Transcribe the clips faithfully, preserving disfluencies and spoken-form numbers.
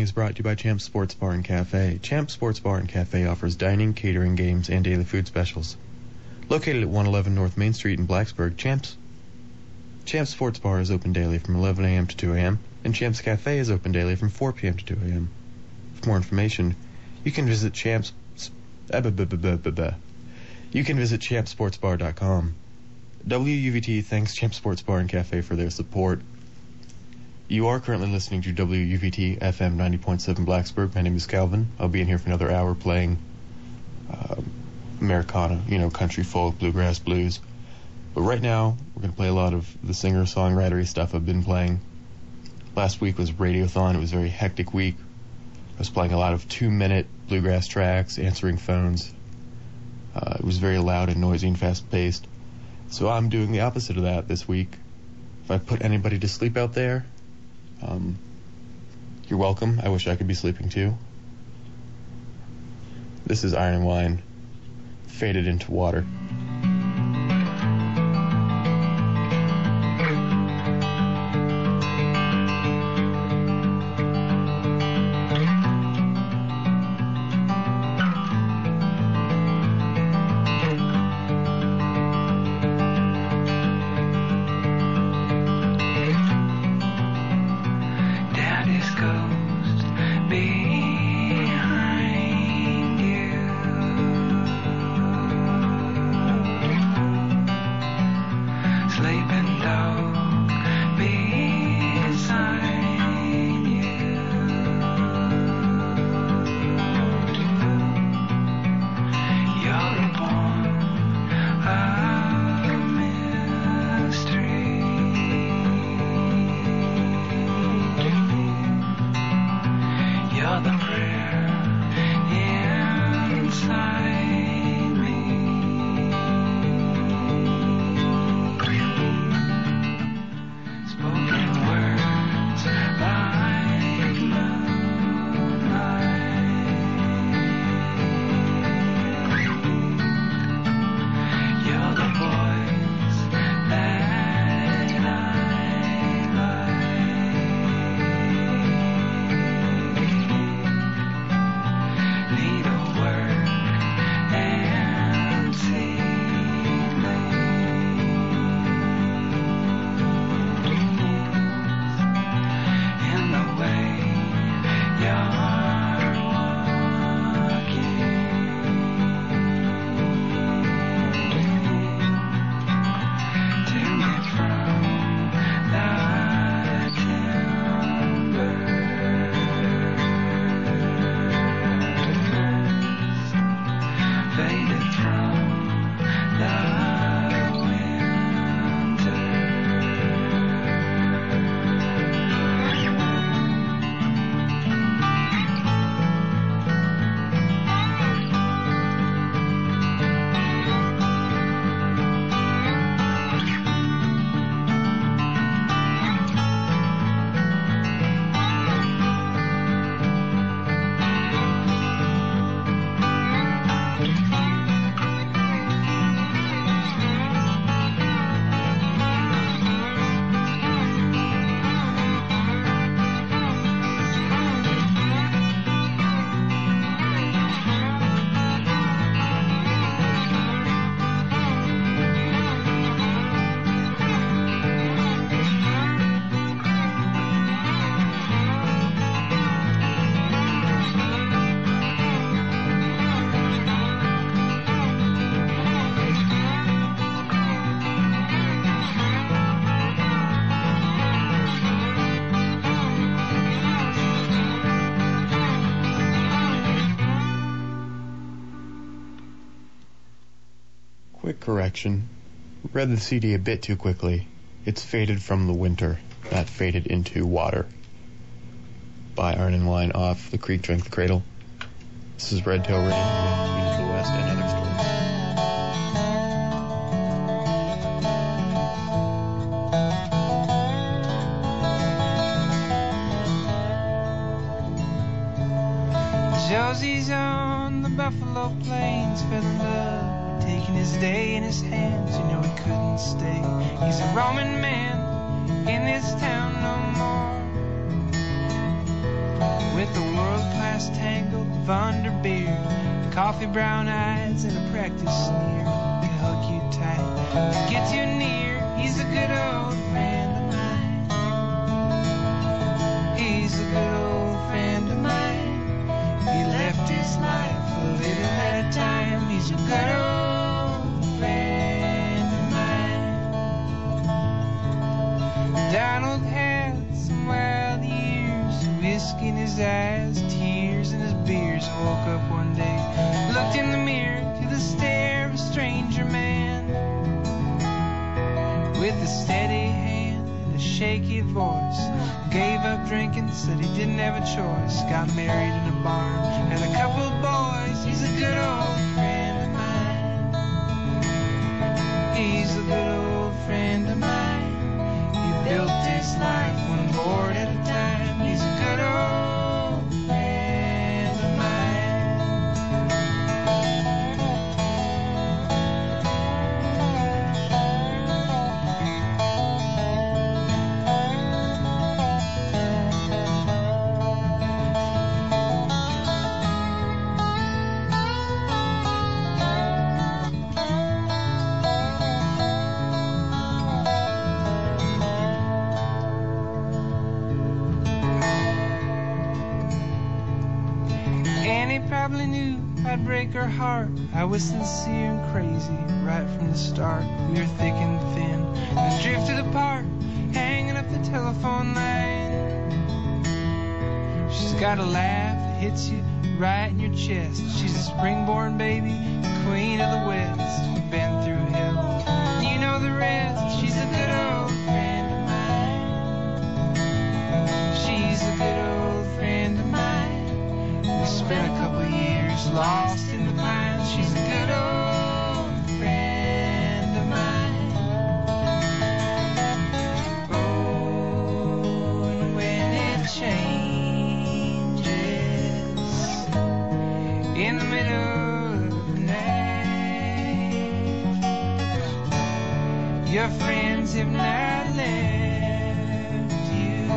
is brought to you by Champ Sports Bar and Cafe. Champ Sports Bar and Cafe offers dining, catering, games, and daily food specials. Located at one eleven North Main Street in Blacksburg, Champ's Champ Sports Bar is open daily from eleven a.m. to two a.m., and Champ's Cafe is open daily from four p.m. to two a.m. For more information, you can visit Champs. Uh, buh, buh, buh, buh, buh, buh. You can visit champ sports bar dot com. W U V T thanks Champ Sports Bar and Cafe for their support. You are currently listening to W U V T F M ninety point seven Blacksburg. My name is Calvin. I'll be in here for another hour playing uh, Americana, you know, country, folk, bluegrass, blues. But right now, we're going to play a lot of the singer-songwritery stuff I've been playing. Last week was Radiothon. It was a very hectic week. I was playing a lot of two-minute bluegrass tracks, answering phones. Uh, it was very loud and noisy and fast-paced. So I'm doing the opposite of that this week. If I put anybody to sleep out there, um, you're welcome. I wish I could be sleeping too. This is Iron and Wine, Faded into Water. Correction. Read the C D a bit too quickly. It's Faded from the Winter, not Faded into Water. By Iron and Wine off The Creek Drank the Cradle. This is Red Tail Rain with Queen of the West and Other stories. Josie's on the Buffalo Plains for the love. Taking his day in his hands, you know he couldn't stay. He's a Roman man in this town no more. with a world-class tangle of underbeard, coffee brown eyes and a practice sneer. He'll hug you tight to get you near. He's a good old friend of mine. He's a good old friend of mine. He left his life a little at a time. He's a good old friend of mine. Donald had some wild years, whiskey in his eyes, tears in his beers. Woke up one day, looked in the mirror to the stare of a stranger man, with a steady hand and a shaky voice. Gave up drinking, said he didn't have a choice. Got married in a barn, had a couple of boys. He's a good old friend of mine. He's a good old friend of mine. He built his life one board at a time. He's a good old friend of probably knew I'd break her heart. I was sincere and crazy right from the start. We were thick and thin, then drifted apart, hanging up the telephone line. She's got a laugh that hits you right in your chest. She's a springborn baby, queen of the West. We've been through hell, you know the rest. She's a good old friend of mine. She's a good old friend of mine. We spent a couple years lost in the pines. She's a good old friend of mine. Oh, and when it changes in the middle of the night, your friends have not left you.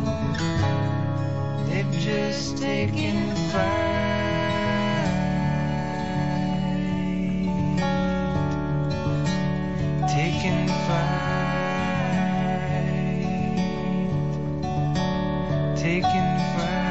They've just taken flight. Taken flight. Taken flight.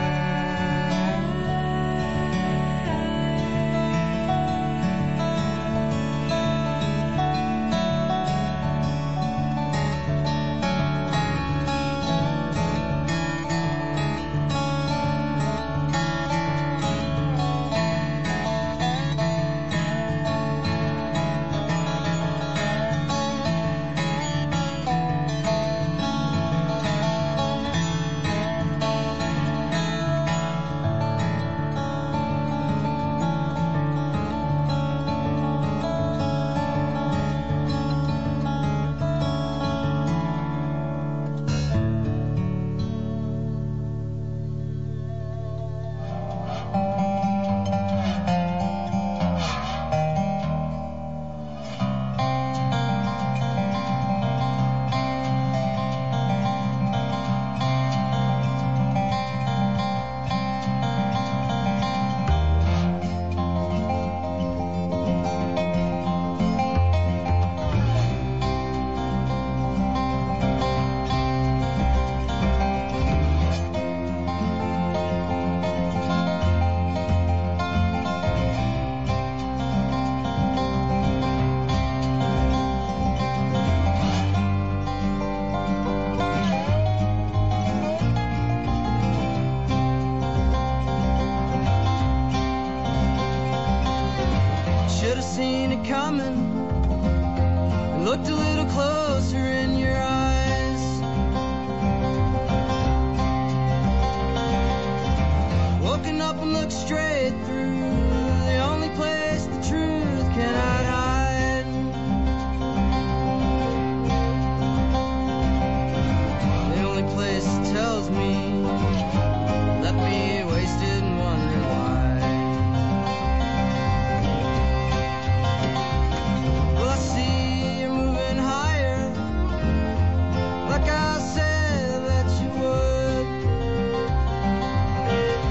Looked a little closer in your eyes. Woken up and looked straight through the only place the truth cannot hide. The only place that tells me left me wasted and wondering why. Well, I see you're moving higher, like I said that you would.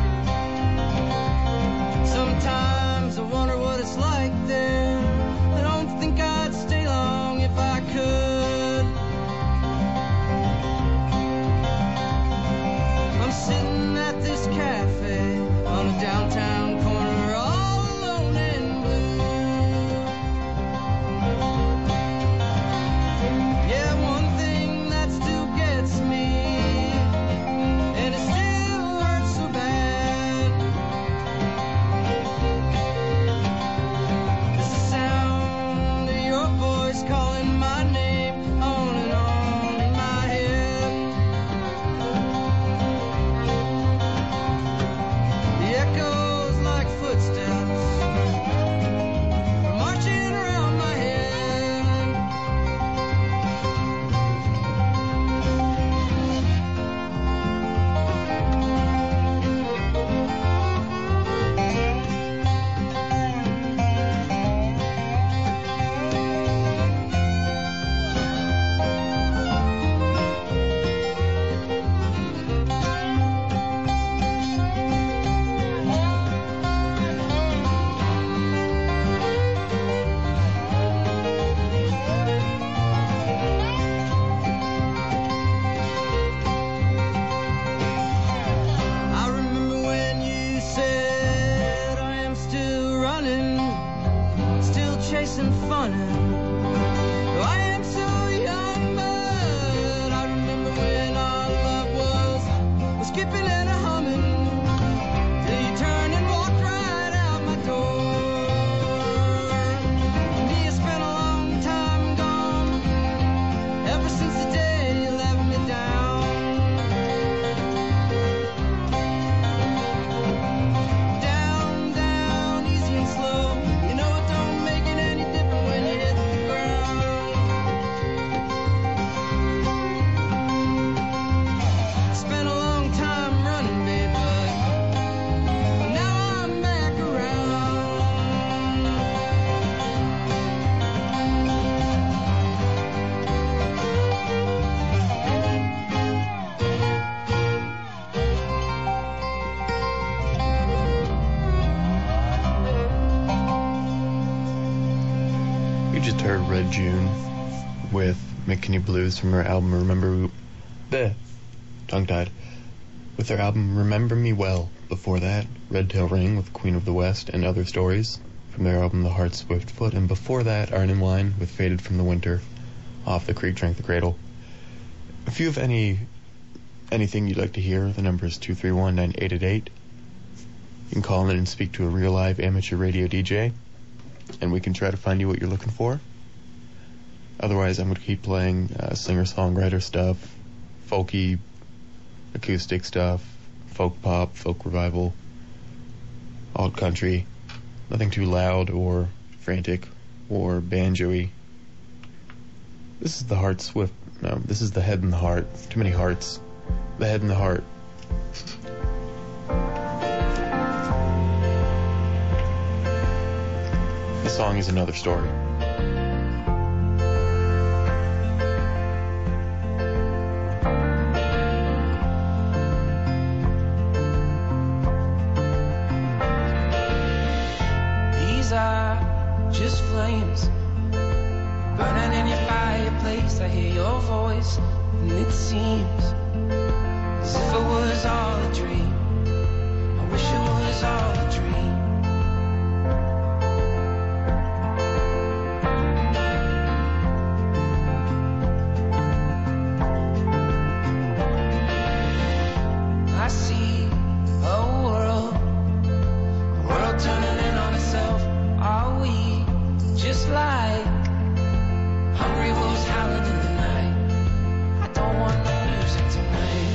You just heard Red June with McKinney Blues from their album Remember... Bleh, tongue-tied. With their album Remember Me Well. Before that, Red Tail Ring with Queen of the West and Other Stories from their album The Heart Swift Foot. And before that, Iron and Wine with Faded from the Winter off The Creek Drank the Cradle. If you have any anything you'd like to hear, the number is two three one, nine eight eight eight. You can call in and speak to a real live amateur radio D J, and we can try to find you what you're looking for. Otherwise, I'm going to keep playing uh, singer-songwriter stuff, folky, acoustic stuff, folk pop, folk revival, alt country. Nothing too loud or frantic or banjo-y. This is the Heart Swift. No, this is the Head and the Heart. Too many hearts. The Head and the Heart. The song is Another Story. These are just flames burning in your fireplace. I hear your voice, and it seems as if it was all a dream. I wish it was all a dream. I see a world, a world turning in on itself. Are we just like hungry wolves howling in the night? I don't want no music tonight.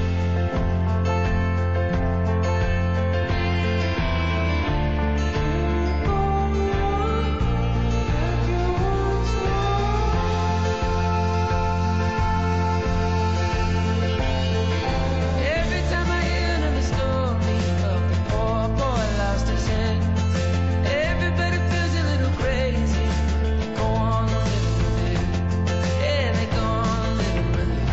Every time I hear another story of the poor boy lost his head, everybody feels a little crazy. They go on living with it. Yeah, they go on living with it.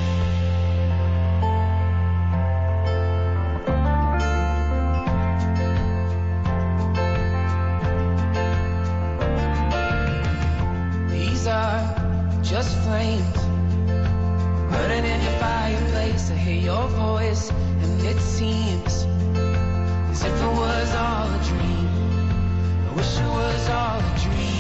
These are just flames burning in your fireplace. I hear your voice, and it seems as if it was all a dream. I wish it was all a dream.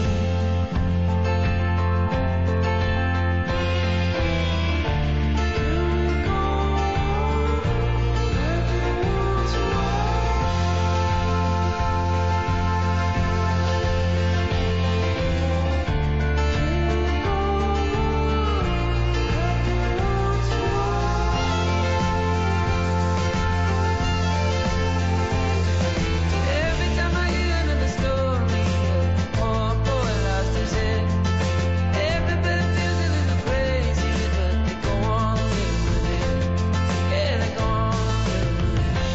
Every time I hear another story of the poor boy lost his head, everybody feels a little crazy, but they go on living with it. Yeah, they go on living with it.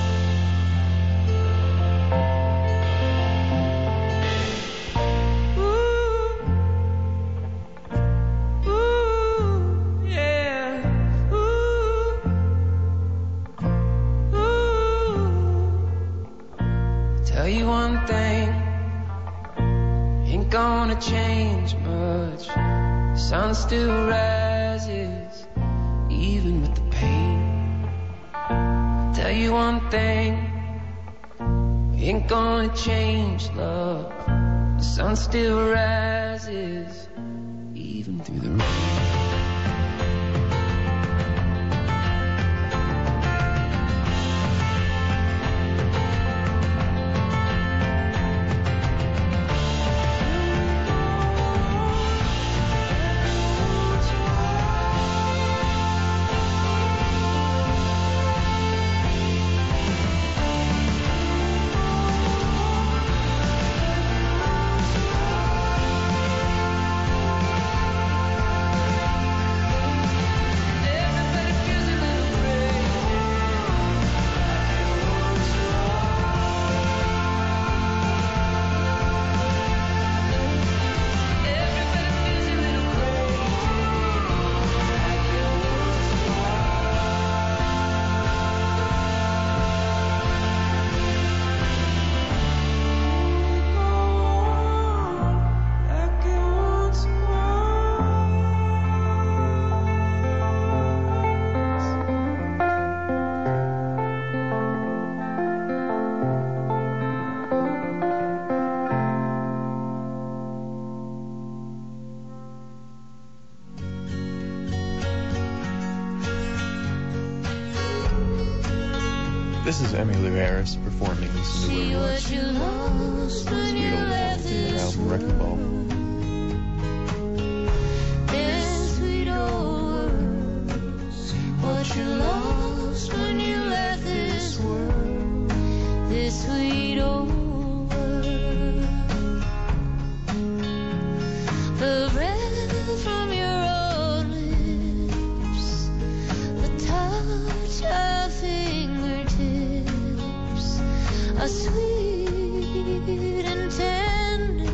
Ooh, ooh, yeah, ooh, ooh. Tell you one thing, ain't gonna change much. Sun still rises, even with the pain. Tell you one thing, ain't gonna change, love. The sun still rises, even through the rain. This is Emmylou Harris performing Listen to Where We Went. Sweet Old World from their album Wrecking Ball. This sweet old world, what you lost when you left this world, this sweet old world. The breath from your old lips, the touch of fingertips, a sweet and tender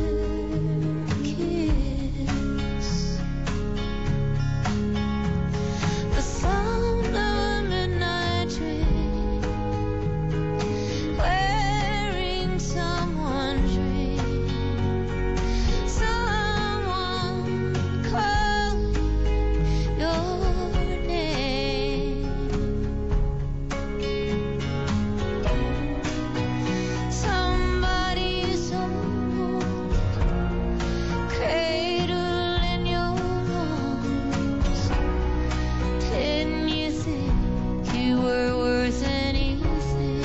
kiss, the sound of a midnight train wearing someone's ring, someone calling your name. Somebody's home, cradle in your arms. Didn't you think you were worth anything?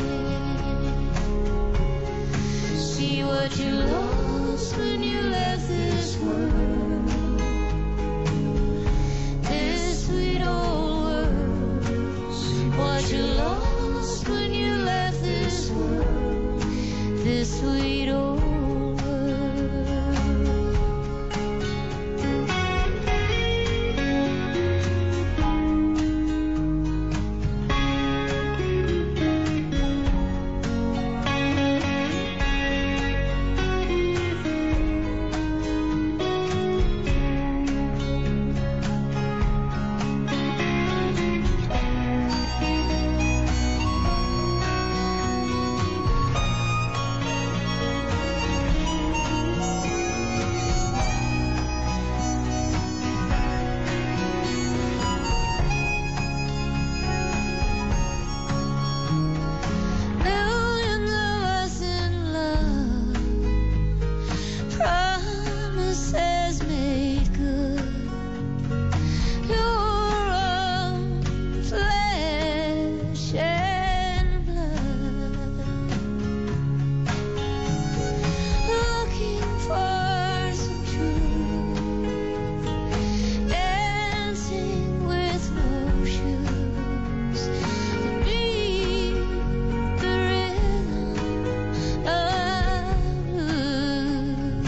See what you lost when you left this world, this sweet old world. What you lost when you left this world, this sweet old world. Millions of us in love, promises made good. Your own flesh and blood, looking for some truth, dancing with no shoes, beneath the rhythm of blues,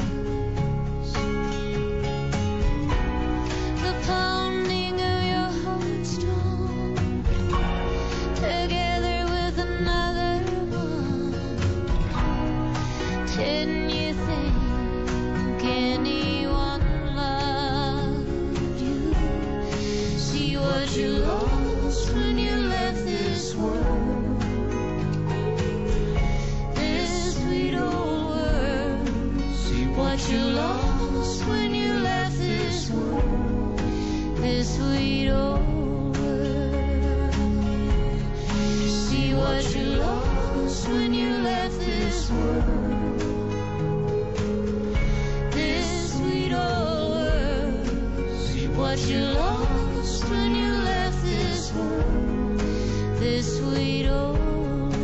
the pounding of your heart strong, together with another one. Didn't you think anyone loved you? See what you lost when you left this world, this sweet old world. What you lost when you left this world, this sweet old world. See what you lost when you left this world, this sweet old world. What you lost when you left this world, this sweet old world.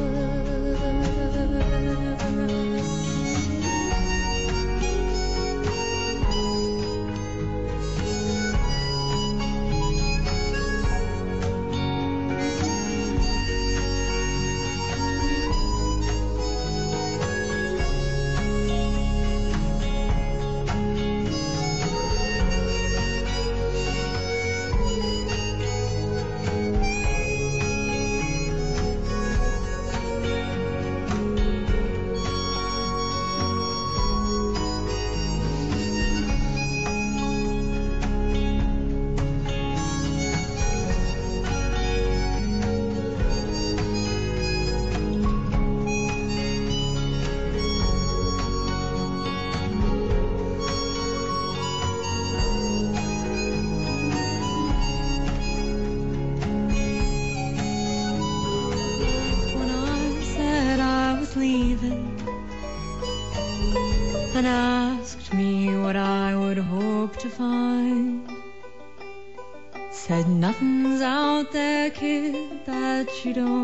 and asked me what I would hope to find. Said nothing's out there, kid, that you don't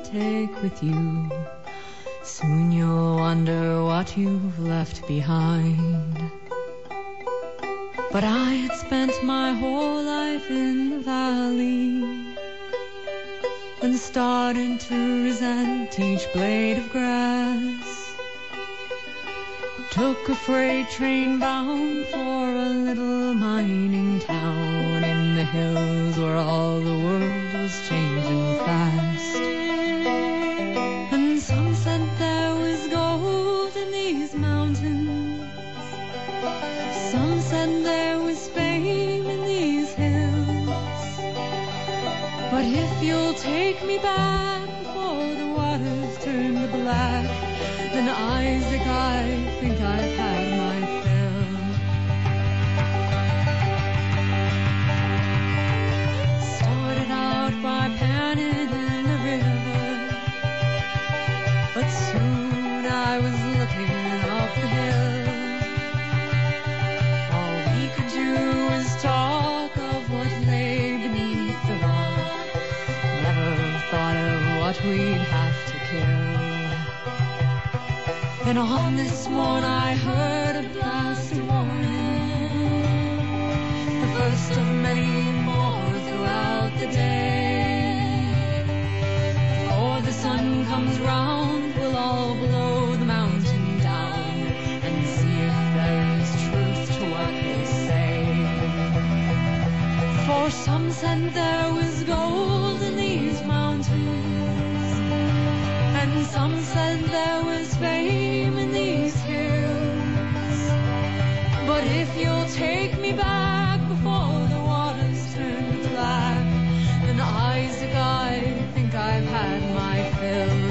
take with you. Soon you'll wonder what you've left behind. But I had spent my whole life in the valley and started to resent each blade of grass. Took a freight train bound for a little mining town in the hills where all the world was changing fast. And some said there was gold in these mountains. Some said there was fame in these hills. But if you'll take me back before the waters turn to black, then Isaac, I think I've had my fill. Started out by panning in the river, but soon I was looking up the hill. All we could do was talk of what lay beneath the rock. Never thought of what we'd have to kill. And on this morn I heard a blast of warning, the first of many more throughout the day. Before the sun comes round, we'll all blow the mountain down and see if there's truth to what they say. For some said there was gold in these mountains, and some said there was fame in these hills. But if you'll take me back before the waters turn to black, then Isaac, I think I've had my fill.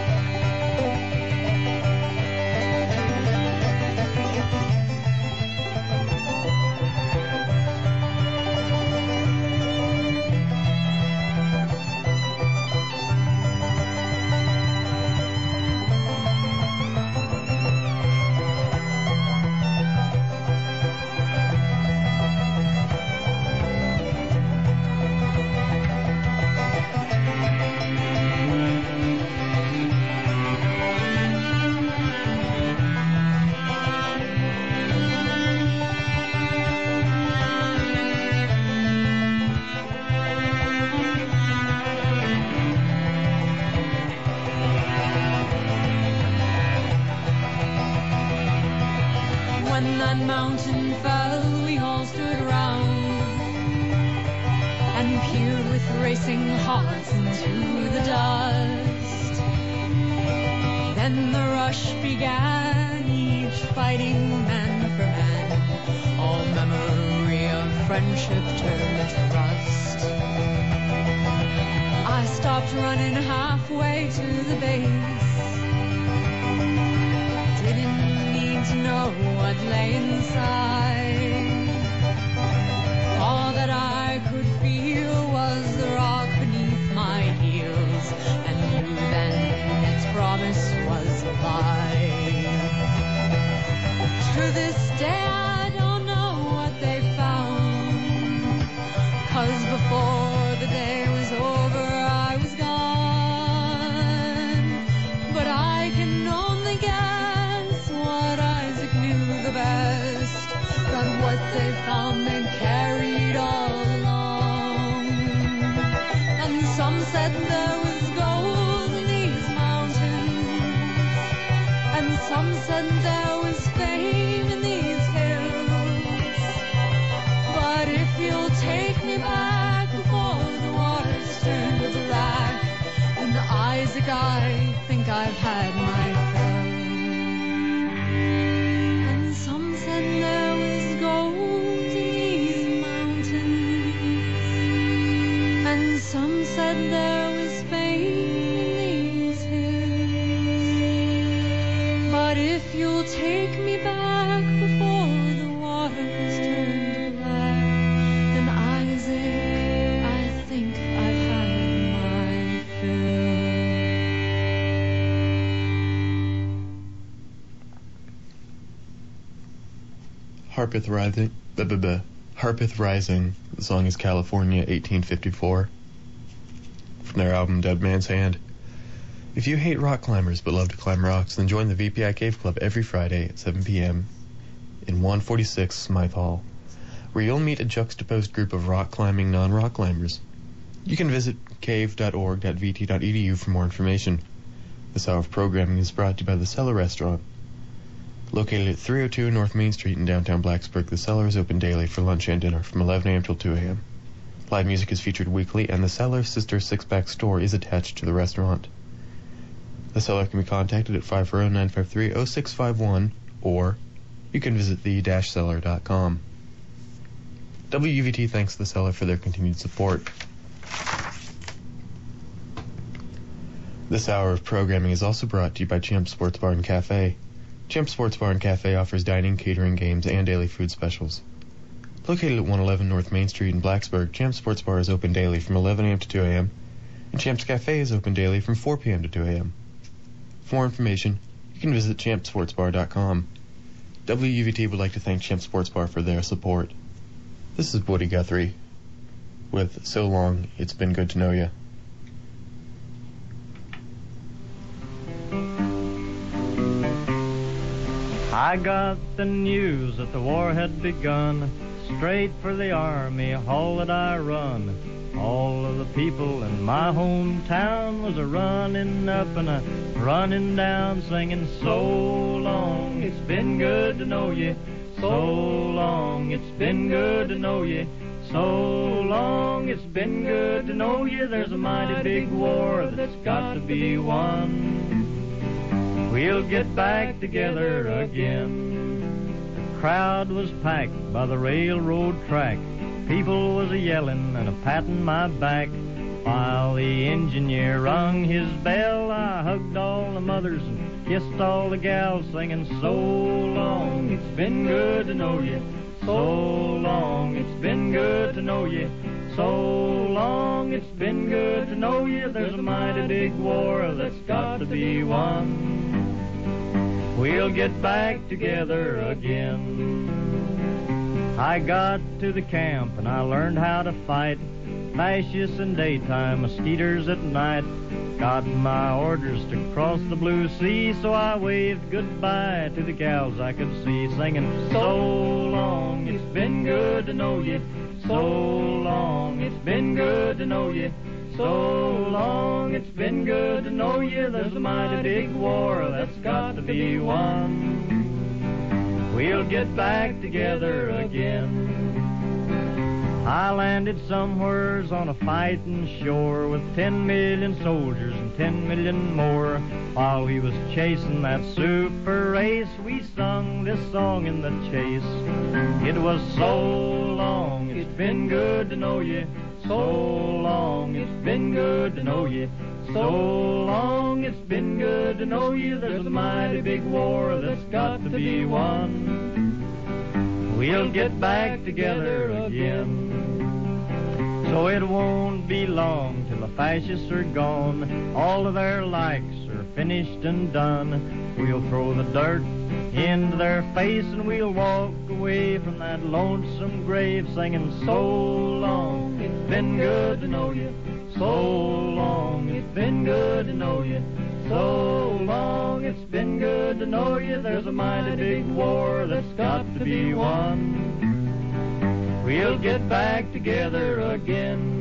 When that mountain fell, we all stood round and peered with racing hearts into the dust. Then the rush began, each fighting man for man. All memory of friendship turned to rust. I stopped running halfway to the base. Didn't to know what lay inside. All that I could feel was the rock beneath my heels, and knew then its promise was a lie. To this day I don't know what they found, 'cause before the day was over I was gone. But I can only guess what Isaac knew the best, that what they found they carried all along. And some said there was gold in these mountains, and some said there was fame in these hills. But if you'll take me back before the waters turn to black, then Isaac, I think I've had my fill. There was gold in these mountains, and some said there was fame in these hills. But if you'll take me back before the waters turn to black, then Isaac, I think I've had my fill. Harpeth Rising, blah, blah, blah. Harpeth Rising. The song is California, eighteen fifty-four, from their album Dead Man's Hand. If you hate rock climbers but love to climb rocks, then join the V P I Cave Club every Friday at seven p.m. in one forty-six Smythe Hall, where you'll meet a juxtaposed group of rock climbing non-rock climbers. You can visit cave dot org dot v t dot e d u for more information. This hour of programming is brought to you by The Cellar Restaurant. Located at three oh two North Main Street in downtown Blacksburg, The Cellar is open daily for lunch and dinner from eleven a.m. till two a.m. Live music is featured weekly, and The Cellar's sister six-pack store is attached to the restaurant. The Cellar can be contacted at five four zero, nine five three, zero six five one, or you can visit the dash cellar dot com. W U V T thanks The Cellar for their continued support. This hour of programming is also brought to you by Champ Sports Bar and Cafe. Champ Sports Bar and Cafe offers dining, catering, games, and daily food specials. Located at one eleven North Main Street in Blacksburg, Champ Sports Bar is open daily from eleven a.m. to two a.m., and Champ's Cafe is open daily from four p.m. to two a.m. For more information, you can visit champ sports bar dot com. W U V T would like to thank Champ Sports Bar for their support. This is Woody Guthrie with So Long, It's Been Good to Know Ya. I got the news that the war had begun. Straight for the army hall that I run. All of the people in my hometown was a running up and a running down, singing so long, it's been good to know you. So long, it's been good to know you. So long, it's been good to know you. There's a mighty big war that's got to be won. We'll get back together again. The crowd was packed by the railroad track. People was a-yelling and a-patting my back. While the engineer rung his bell, I hugged all the mothers and kissed all the gals, singing, so long, it's been good to know you. So long, it's been good to know you. So long, it's been good to know you. There's a mighty big war that's got to be won. We'll get back together again. I got to the camp and I learned how to fight. Fascists in daytime, mosquitoes at night. Got my orders to cross the blue sea, so I waved goodbye to the gals I could see, singing, so long, it's been good to know you. So long, it's been good to know you. So long, it's been good to know you. There's a mighty big war that's got to be won. We'll get back together again. I landed somewheres on a fighting shore with ten million soldiers and ten million more. While we was chasing that super race, we sung this song in the chase. It was so long, it's been good to know you. So long, it's been good to know you. So long, it's been good to know you. There's a mighty big war that's got to be won. We'll get back together again. So it won't be long till the fascists are gone. All of their likes are finished and done. We'll throw the dirt into their face and we'll walk away from that lonesome grave, singing, so long, it's been good to know you. So long, it's been good to know you. So long, it's been good to know you. There's a mighty big war that's got to be won. We'll get back together again.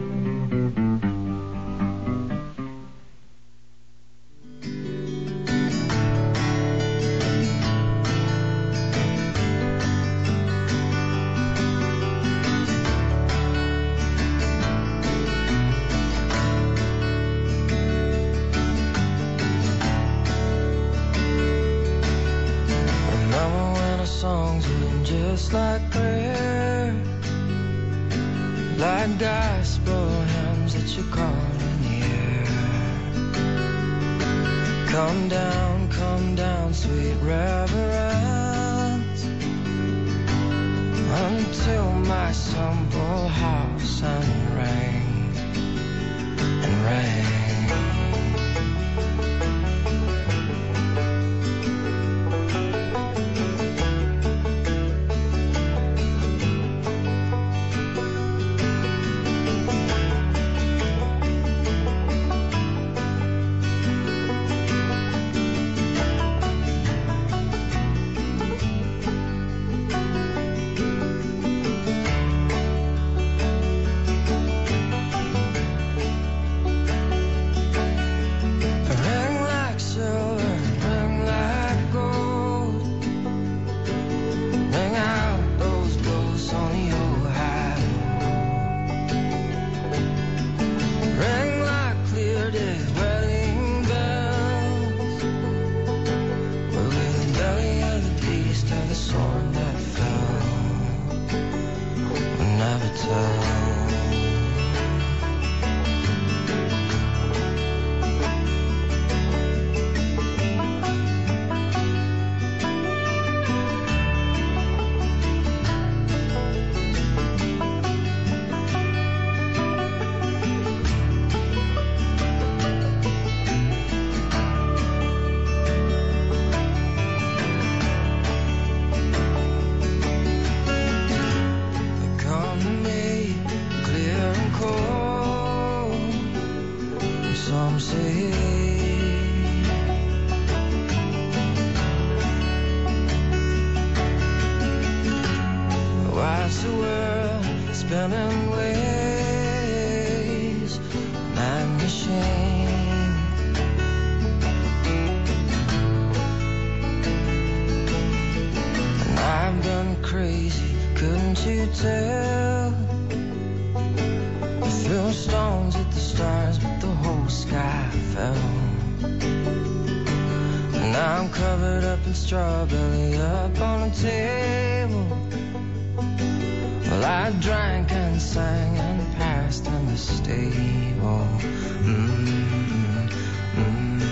Just like prayer, like gospel hymns that you call in the air. Come down, come down, sweet reverence, until my simple house and rain and rain. hotel. I threw stones at the stars, but the whole sky fell. Now I'm covered up in strawberry up on a table. Well, I drank and sang and passed in the stable. Mm-hmm. Mm-hmm.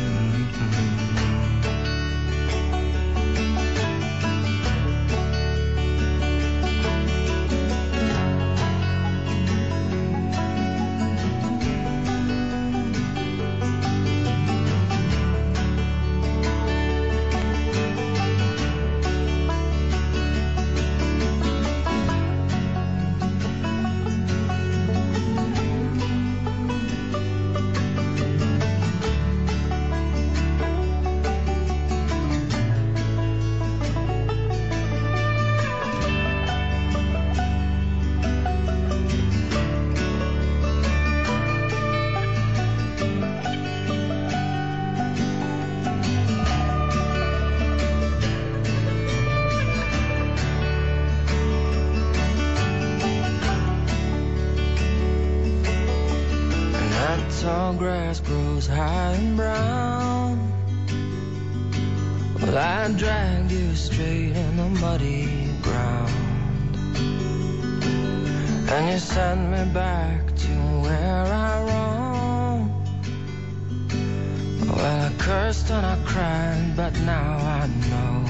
Tall grass grows high and brown. Well, I dragged you straight in the muddy ground, and you sent me back to where I roamed. Well, I cursed and I cried, but now I know.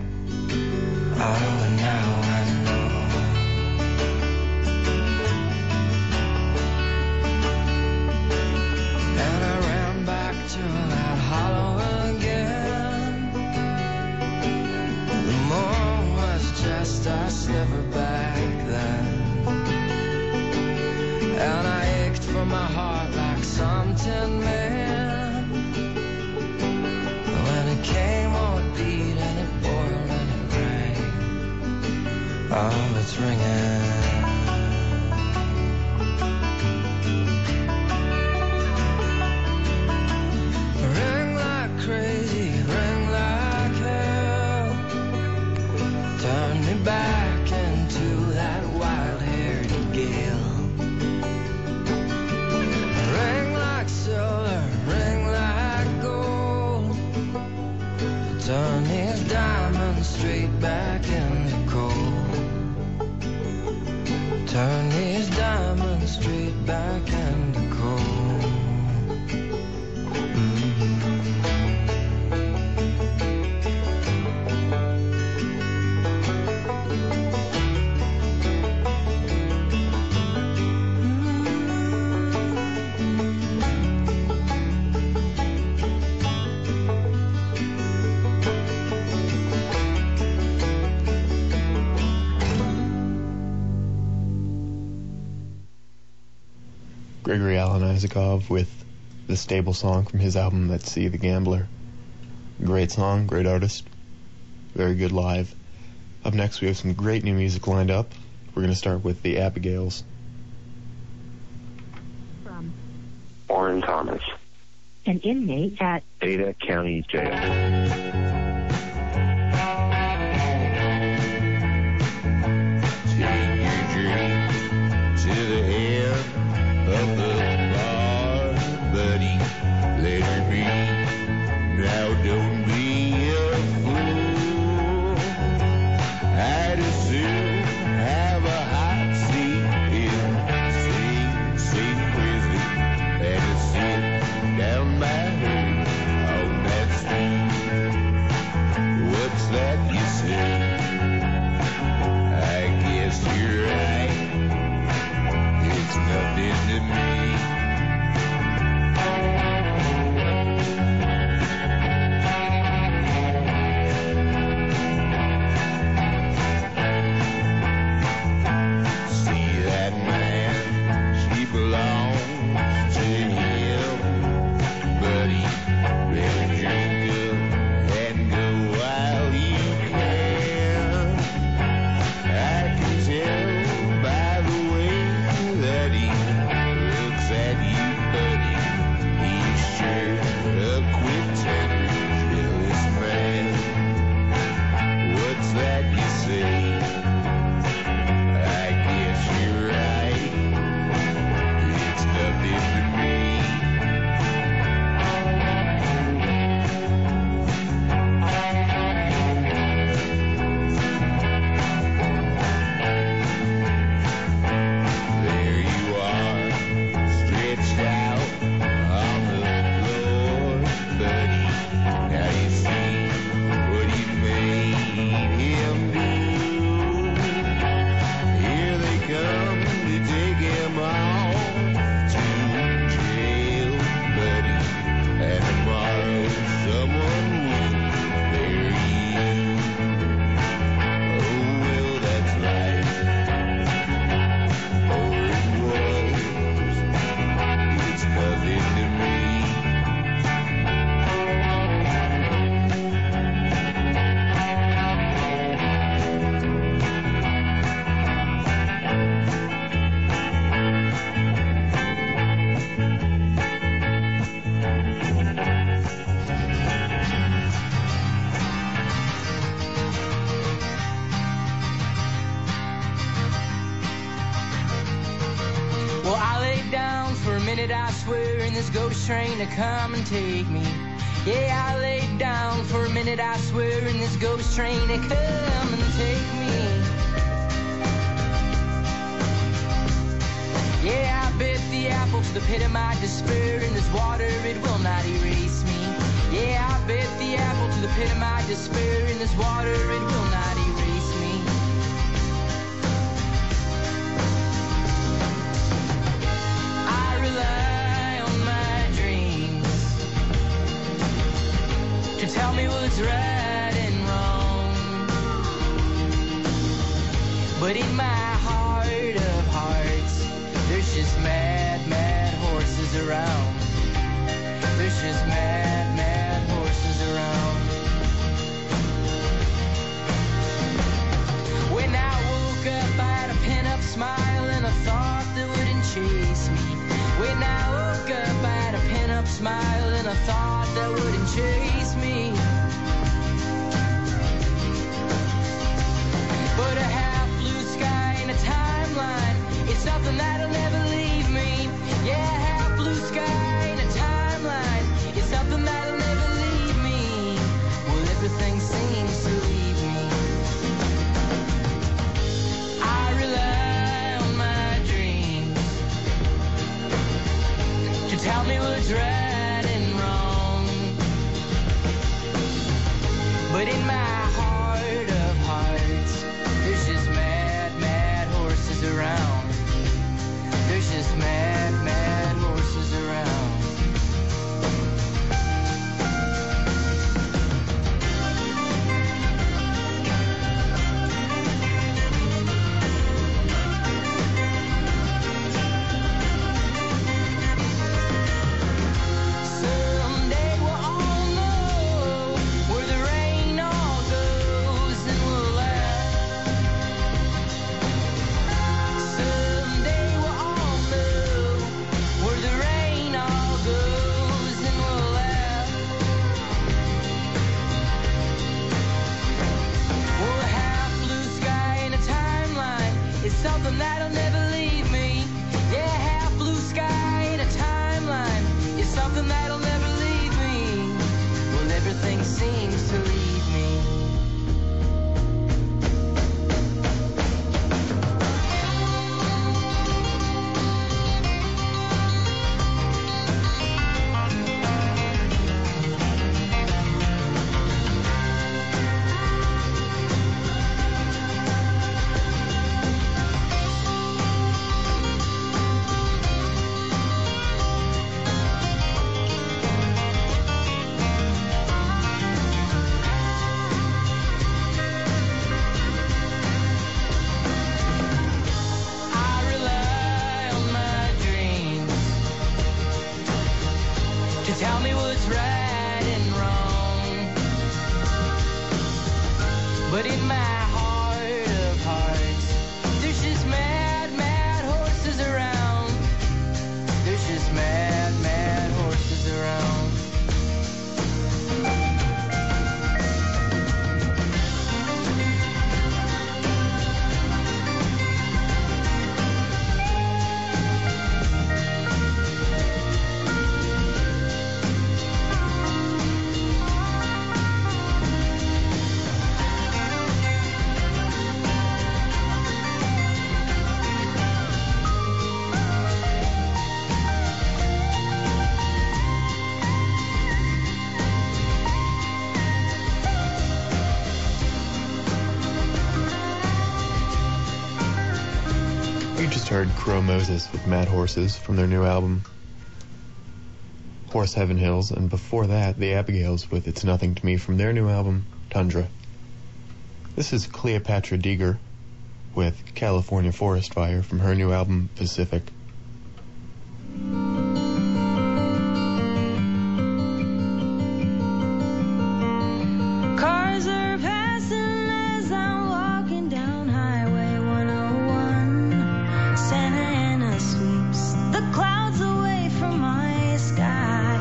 Oh, now I know. To that hollow again. The moon was just a sliver back then, and I ached for my heart like some tin man. When it came, oh, it beat and it boiled and it rang. Oh, it's ringing. Crazy, ring like hell. Turn me back into that wild-haired gale. Ring like silver, ring like gold. Turn these diamonds straight back into coal. Turn these diamonds straight back into coal. Gregory Alan Isakov with the Stable song from his album Let's See the Gambler. Great song, great artist, very good live. Up next we have some great new music lined up. We're going to start with the Abigails. From Warren Thomas, an inmate at Ada County Jail. minute I swear in this ghost train to come and take me. Yeah, I laid down for a minute, I swear in this ghost train to come and take me. Yeah, I bit the apple to the pit of my despair. In this water it will not erase me. Yeah, I bit the apple to the pit of my despair. In this water it will not erase me. I rely on my dreams to tell me what's right and wrong. But in my heart of hearts, there's just mad, mad horses around. There's just mad, mad horses around. When I woke up, I had a pin-up smile and a thought that wouldn't chase me. When I woke up, I had a pin-up smile and a thought that wouldn't chase me. But a half blue sky and a timeline, it's something that'll never leave me. Yeah, half blue sky and a timeline, it's something that'll never leave me. Well, everything seems to leave me. I rely on my dreams to tell me what's right and wrong. But in my heart of hearts, there's just mad, mad horses around. There's just mad, mad horses around. Someday we'll all know where the rain all goes, and we'll laugh. Someday we'll all know where the rain all goes, and we'll laugh. Well, a half blue sky and a timeline is something that'll never leave me. Yeah, half blue sky and a timeline is something that'll never leave me. Well, everything seems to leave me. I rely on my dreams to tell me what's right and wrong. But in my heart of hearts, there's just mad, mad horses around. There's just mad, mad horses around. You just heard Crow Moses with Mad Horses from their new album Horse Heaven Hills, and before that, the Abigails with It's Nothing to Me from their new album Tundra. This is Cleopatra Deeger with California Forest Fire from her new album Pacific. Cars are passing as I'm walking down Highway one oh one. Santa Ana sweeps the clouds away from my sky.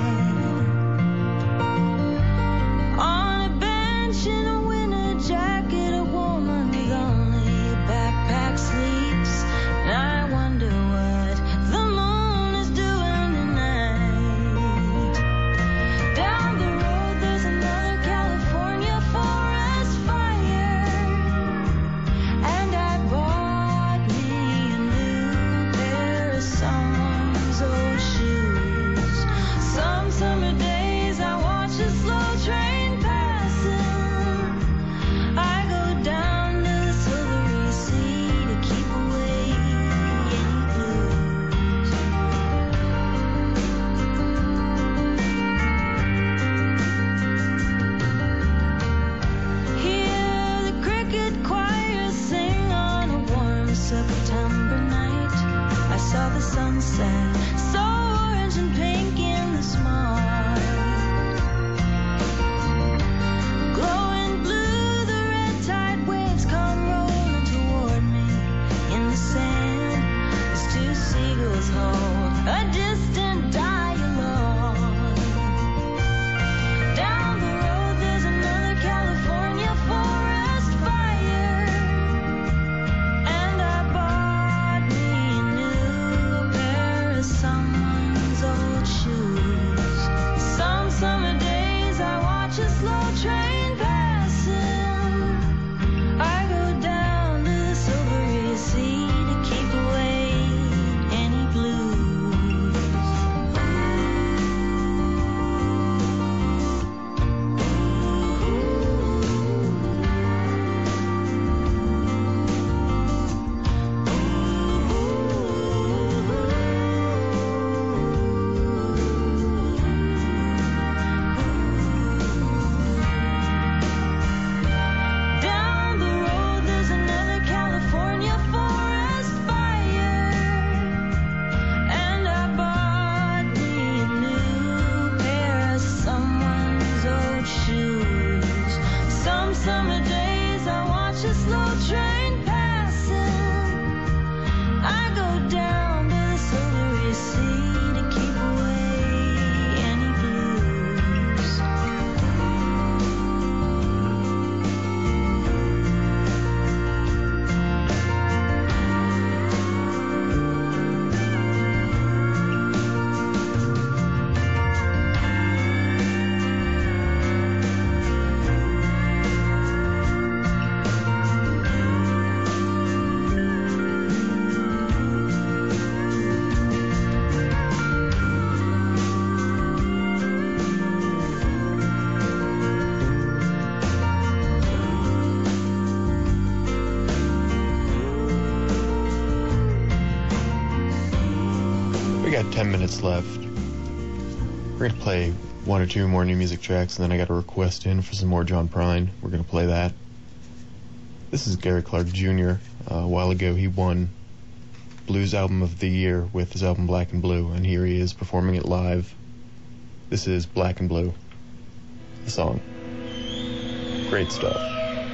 On a bench in a winter jacket, a woman with only a backpack sleeps. And I wonder what the moon is doing sunset, so orange and pink in the smog. Glowing blue, the red tide waves come rolling toward me. In the sand, as two seagulls hold a distant dialogue. Down the road, there's another California forest fire, and I bought me a new pair of someone's old shoes. Some summer days I watch a slow train passing. I go down to the Silvery Sea to keep away any blues. Down the road, there's another California forest fire, and I bought me a new pair of someone's old shoes. Some summer days I watch a slow train passing. I go down to the Silvery Sea to keep away any blues. We got ten minutes left. We're gonna play one or two more new music tracks, and then I got a request in for some more John Prine. We're gonna play that. This is Gary Clark Junior Uh, a while ago, he won Blues Album of the Year with his album Black and Blue, and here he is performing it live. This is Black and Blue, the song. Great stuff.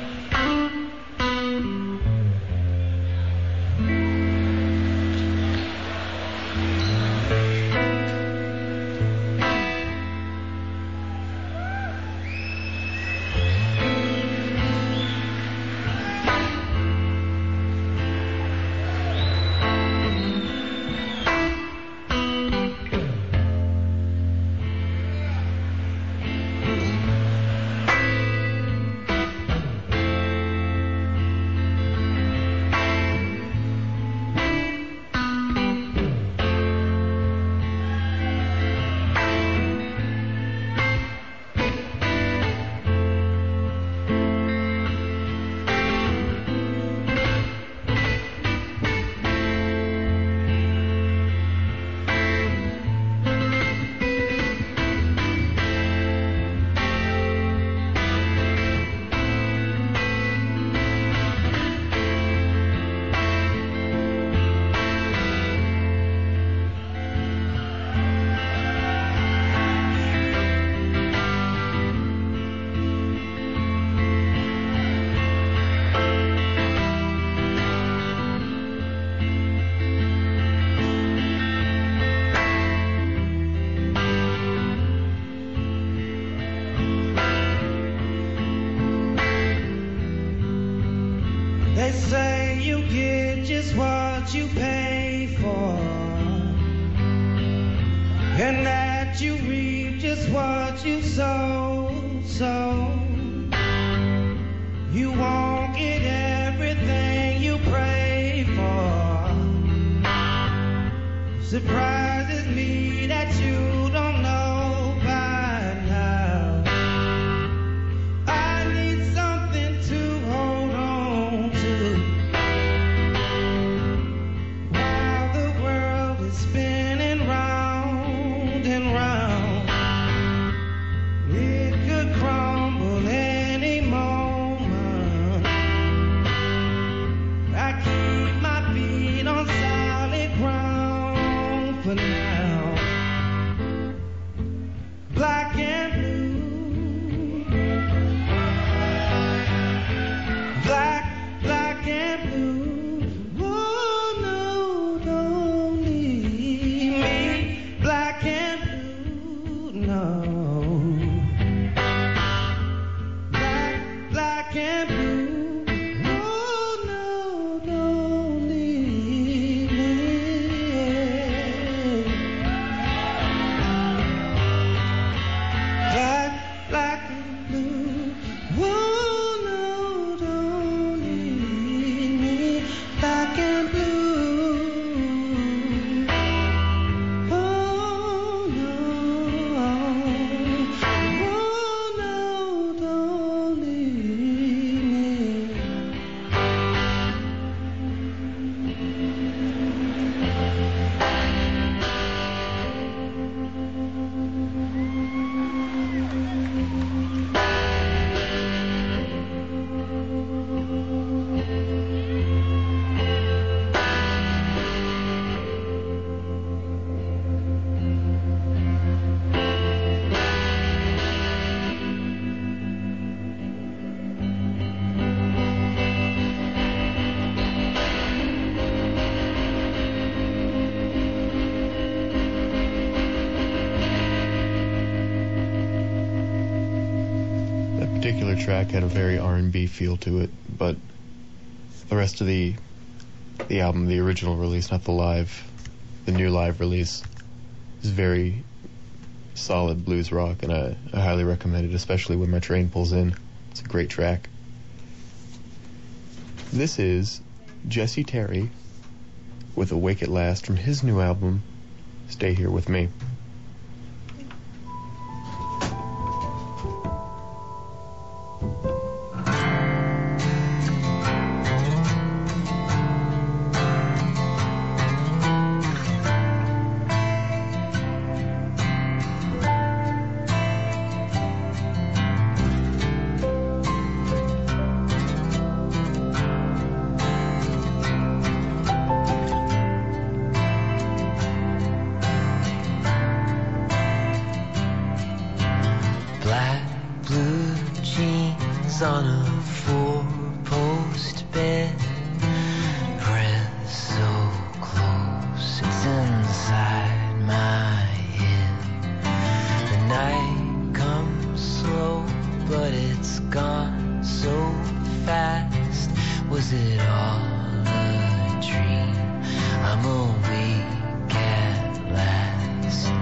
They say you get just what you pay for, and that you reap just what you sow. So you won't get everything you pray for. Surprises me that you don't know by now. I need something to hold on to while the world is spinning round and round. It could crumble any moment. I keep my feet on solid ground. black and blue. Oh no, don't leave me. Black, black and blue. Oh no, don't leave me. Black and blue. Oh no, oh no, don't leave me. That particular track had a very R and B feel to it, but the rest of the the album, the original release, not the live, the new live release, is very solid blues rock, and I, I highly recommend it, especially when my train pulls in. It's a great track. This is Jesse Terry with Awake at Last from his new album, Stay Here With Me. Black blue jeans on a four-post bed, pressed so close it's inside my head. The night comes slow, but it's gone so fast. Was it all a dream? I'm awake at last.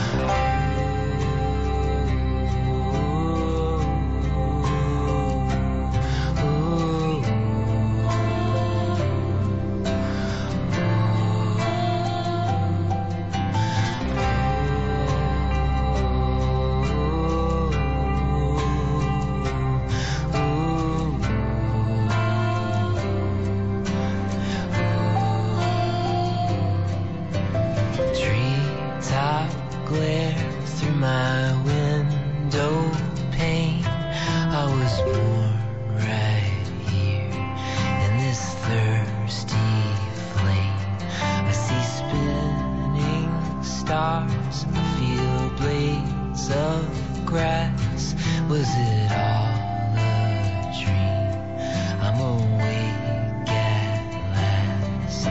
Treetop glare through my window pane. I was born right here in this thirsty flame. I see spinning stars, I feel blades of grass. Was it all a dream? I'm awake at last.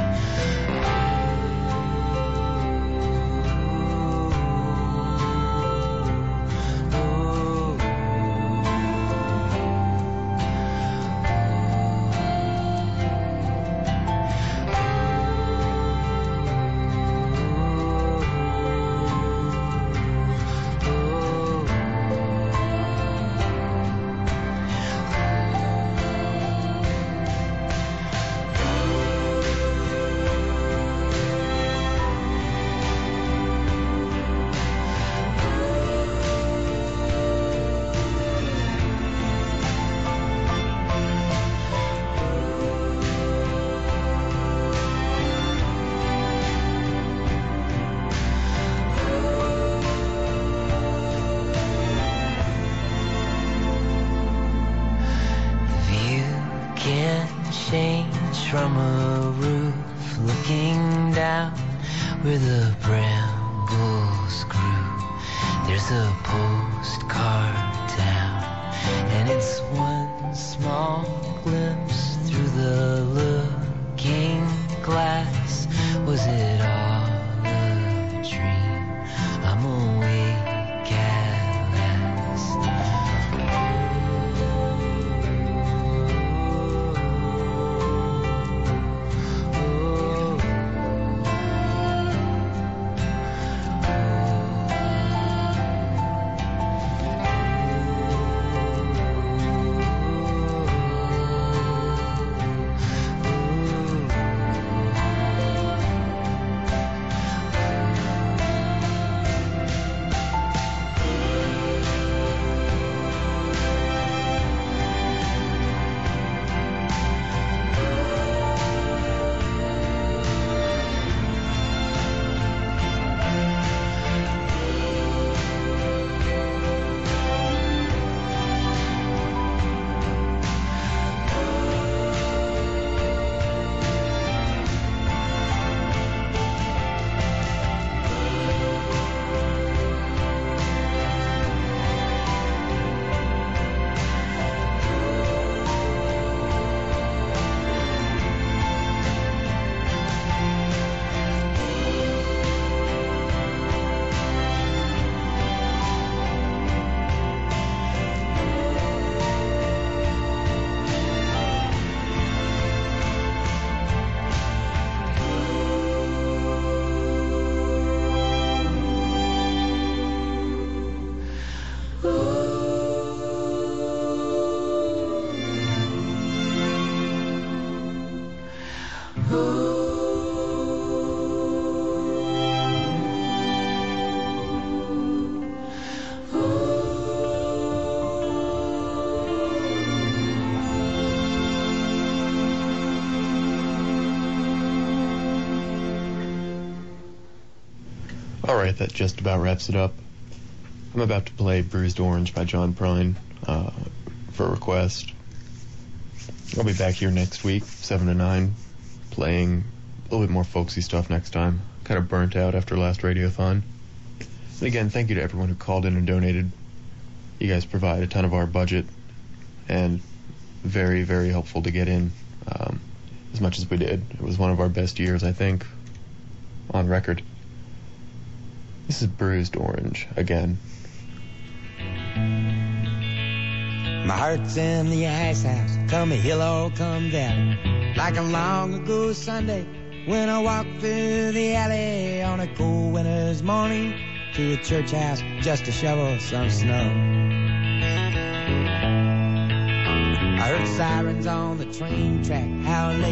Change from a roof looking down where the brambles grew. There's a postcard town, and it's one small glimpse through the looking glass. Was it all a dream? I'm awake at last. Alright, that just about wraps it up. I'm about to play Bruised Orange by John Prine uh, for a request. I'll be back here next week, seven to nine, playing a little bit more folksy stuff next time. Kind of burnt out after last Radiothon. And again, thank you to everyone who called in and donated. You guys provide a ton of our budget, and very, very helpful to get in um, as much as we did. It was one of our best years, I think, on record. This is Bruised Orange again. My heart's in the ice house, come a hill or come down. Like a long ago Sunday, when I walked through the alley on a cold winter's morning to a church house just to shovel some snow. I heard sirens on the train track, how late